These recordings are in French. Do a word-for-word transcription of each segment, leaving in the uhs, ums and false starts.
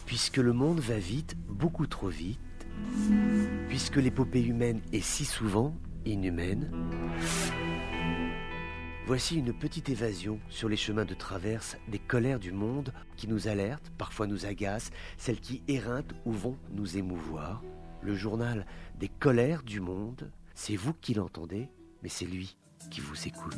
Puisque le monde va vite, beaucoup trop vite, puisque l'épopée humaine est si souvent inhumaine, voici une petite évasion sur les chemins de traverse des colères du monde qui nous alertent, parfois nous agacent, celles qui éreintent ou vont nous émouvoir. Le journal des colères du monde, c'est vous qui l'entendez, mais c'est lui qui vous écoute.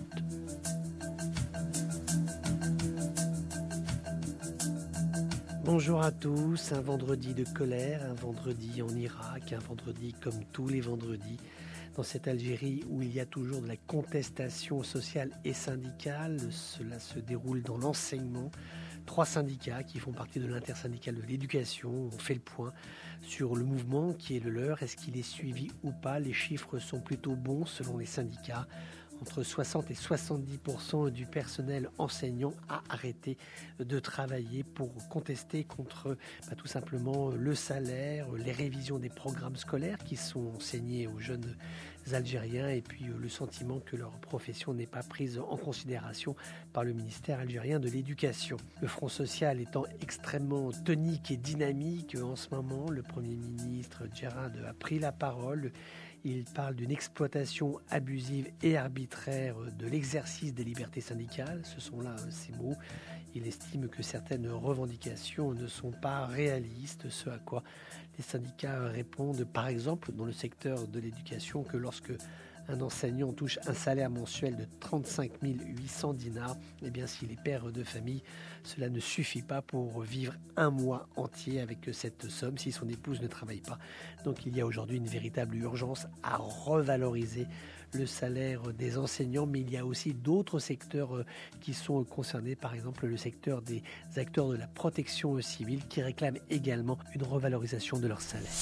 Bonjour à tous, un vendredi de colère, un vendredi en Irak, un vendredi comme tous les vendredis dans cette Algérie où il y a toujours de la contestation sociale et syndicale. Cela se déroule dans l'enseignement. Trois syndicats qui font partie de l'intersyndicale de l'éducation ont fait le point sur le mouvement qui est le leur. Est-ce qu'il est suivi ou pas? Les chiffres sont plutôt bons selon les syndicats. Entre soixante et soixante-dix pour cent du personnel enseignant a arrêté de travailler pour contester contre bah, tout simplement le salaire, les révisions des programmes scolaires qui sont enseignés aux jeunes Algériens et puis le sentiment que leur profession n'est pas prise en considération par le ministère algérien de l'éducation. Le Front social étant extrêmement tonique et dynamique en ce moment, le Premier ministre Djerad a pris la parole. Il parle d'une exploitation abusive et arbitraire de l'exercice des libertés syndicales. Ce sont là ces mots. Il estime que certaines revendications ne sont pas réalistes, ce à quoi les syndicats répondent, par exemple, dans le secteur de l'éducation, que lorsque un enseignant touche un salaire mensuel de trente-cinq mille huit cents dinars, eh bien, s'il est père de famille, cela ne suffit pas pour vivre un mois entier avec cette somme si son épouse ne travaille pas. Donc il y a aujourd'hui une véritable urgence à revaloriser le salaire des enseignants, mais il y a aussi d'autres secteurs qui sont concernés, par exemple le secteur des acteurs de la protection civile qui réclament également une revalorisation de leur salaire.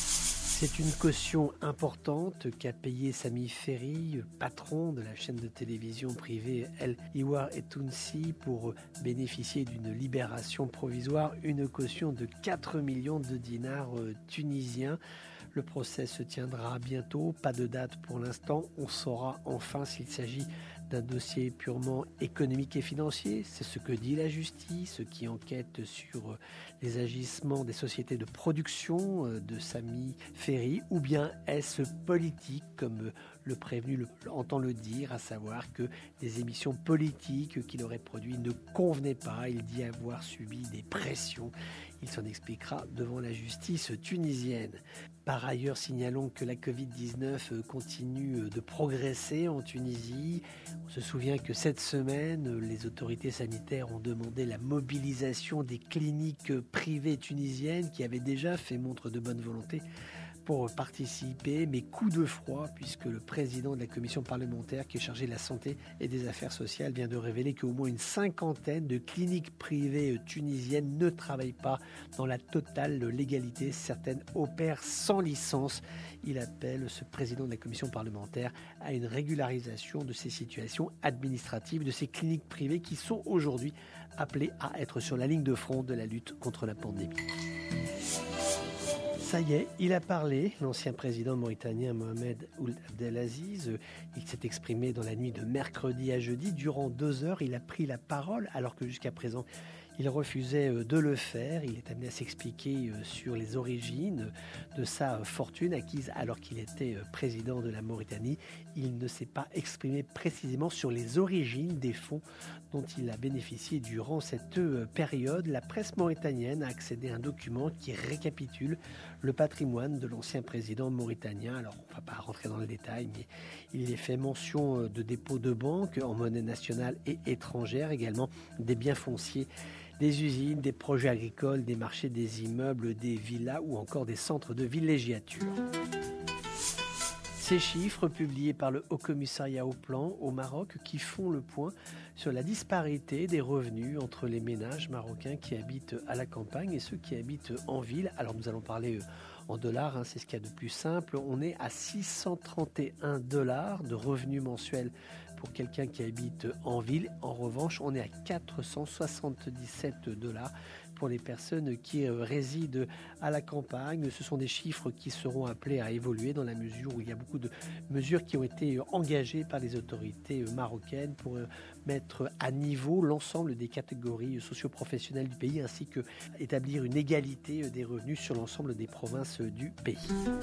C'est une caution importante qu'a payé Sami Ferri, patron de la chaîne de télévision privée El Hiwar et Tounsi, pour bénéficier d'une libération provisoire, une caution de quatre millions de dinars tunisiens. Le procès se tiendra bientôt, pas de date pour l'instant. On saura enfin s'il s'agit d'un dossier purement économique et financier. C'est ce que dit la justice qui enquête sur les agissements des sociétés de production de Sami Ferri, ou bien est-ce politique comme le prévenu entend le dire, à savoir que des émissions politiques qu'il aurait produites ne convenaient pas. Il dit avoir subi des pressions. Il s'en expliquera devant la justice tunisienne. Par ailleurs, signalons que la covid dix-neuf continue de progresser en Tunisie. On se souvient que cette semaine, les autorités sanitaires ont demandé la mobilisation des cliniques privées tunisiennes qui avaient déjà fait montre de bonne volonté pour participer, mais coup de froid, puisque le président de la commission parlementaire qui est chargé de la santé et des affaires sociales vient de révéler qu'au moins une cinquantaine de cliniques privées tunisiennes ne travaillent pas dans la totale légalité. Certaines opèrent sans licence. Il appelle, ce président de la commission parlementaire, à une régularisation de ces situations administratives, de ces cliniques privées qui sont aujourd'hui appelées à être sur la ligne de front de la lutte contre la pandémie. Ça y est, il a parlé, l'ancien président mauritanien Mohamed Ould Abdelaziz. Il s'est exprimé dans la nuit de mercredi à jeudi. Durant deux heures, il a pris la parole, alors que jusqu'à présent, il refusait de le faire. Il est amené à s'expliquer sur les origines de sa fortune acquise alors qu'il était président de la Mauritanie. Il ne s'est pas exprimé précisément sur les origines des fonds dont il a bénéficié durant cette période. La presse mauritanienne a accédé à un document qui récapitule le patrimoine de l'ancien président mauritanien. Alors, on ne va pas rentrer dans le détail, mais il est fait mention de dépôts de banque en monnaie nationale et étrangère, également des biens fonciers, des usines, des projets agricoles, des marchés, des immeubles, des villas ou encore des centres de villégiature. Ces chiffres publiés par le Haut Commissariat au Plan au Maroc qui font le point sur la disparité des revenus entre les ménages marocains qui habitent à la campagne et ceux qui habitent en ville. Alors nous allons parler en dollars, hein, c'est ce qu'il y a de plus simple. On est à six cent trente et un dollars de revenus mensuels pour quelqu'un qui habite en ville. En revanche, on est à quatre cent soixante-dix-sept dollars pour les personnes qui résident à la campagne. Ce sont des chiffres qui seront appelés à évoluer dans la mesure où il y a beaucoup de mesures qui ont été engagées par les autorités marocaines pour mettre à niveau l'ensemble des catégories socio-professionnelles du pays ainsi que établir une égalité des revenus sur l'ensemble des provinces du pays.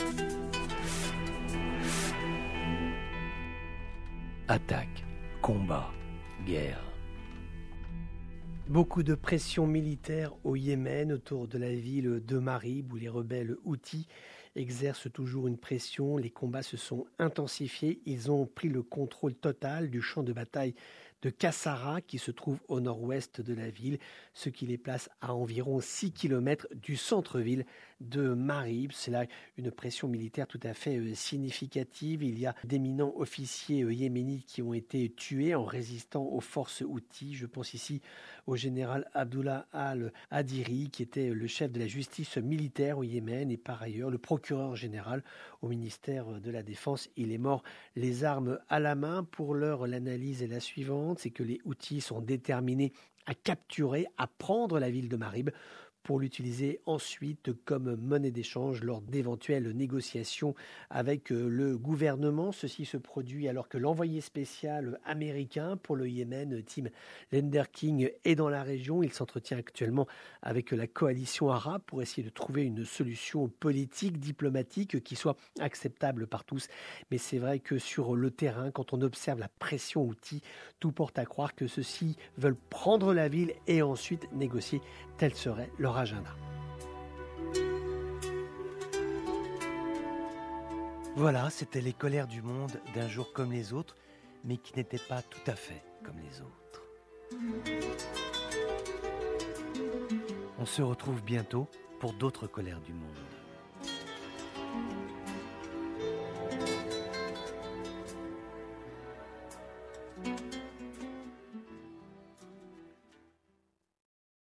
Attaque, combat, guerre. Beaucoup de pression militaire au Yémen autour de la ville de Marib où les rebelles houthis exercent toujours une pression. Les combats se sont intensifiés. Ils ont pris le contrôle total du champ de bataille de Kassara qui se trouve au nord-ouest de la ville, ce qui les place à environ six kilomètres du centre-ville de Marib. C'est là une pression militaire tout à fait significative. Il y a d'éminents officiers yéménites qui ont été tués en résistant aux forces houthis. Je pense ici au général Abdullah al-Hadiri qui était le chef de la justice militaire au Yémen et par ailleurs le procureur général au ministère de la Défense. Il est mort les armes à la main. Pour l'heure, l'analyse est la suivante, c'est que les Houthis sont déterminés à capturer, à prendre la ville de Marib pour l'utiliser ensuite comme monnaie d'échange lors d'éventuelles négociations avec le gouvernement. Ceci se produit alors que l'envoyé spécial américain pour le Yémen, Tim Lenderking, est dans la région. Il s'entretient actuellement avec la coalition arabe pour essayer de trouver une solution politique, diplomatique qui soit acceptable par tous. Mais c'est vrai que sur le terrain, quand on observe la pression houthi, tout porte à croire que ceux-ci veulent prendre la ville et ensuite négocier. Tel serait leur agenda. Voilà, c'était les colères du monde d'un jour comme les autres, mais qui n'étaient pas tout à fait comme les autres. On se retrouve bientôt pour d'autres colères du monde.